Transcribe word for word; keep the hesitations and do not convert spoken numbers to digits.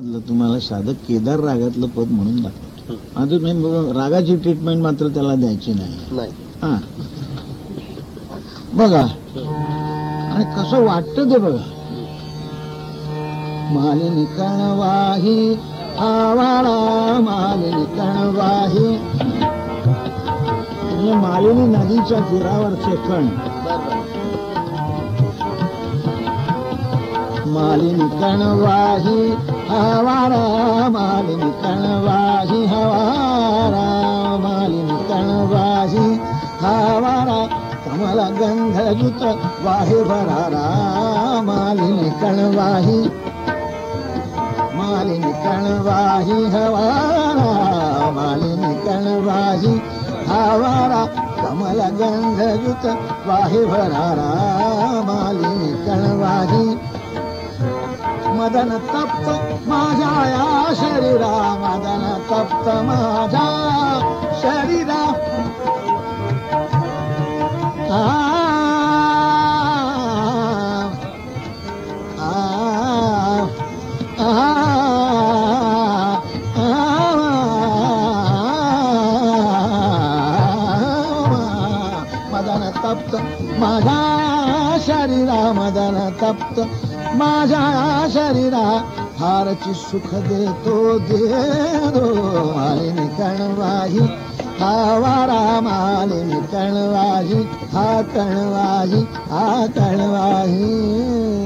मधलं तुम्हाला साधं केदार रागातलं पद म्हणून दाखवतो. अजून रागाची ट्रीटमेंट मात्र त्याला द्यायची नाही. हा बघा आणि कसं वाटतं ते बघा. मालिनी कणवाही आवाळा मालिनी कणवाही, म्हणजे मालिनी नदीच्या तीरावरचे कण. मालिनी कणवाही हवारा मालिनी कणवाही हवारा मालिनी कणवाही हवारा, कमला गंधयुत वाहे भरारा मालिनी कणवाही मालिनी कणवाही हवारा मालिनी कणवाही हवारा, कमला गंधयुत वाहे भरारा मालिनी कणवाही. मदन तप्त माझ्या या शरीरा मदन तप्त माझ्या शरीरा, आ मदन तप्त माझ्या शरीरा मदन तप्त माझ्या शरीरा, हारची सुख देतो देतो मालिनी कणवाही हवारा मालिनी कणवाही हा कणवाही हा कणवाही.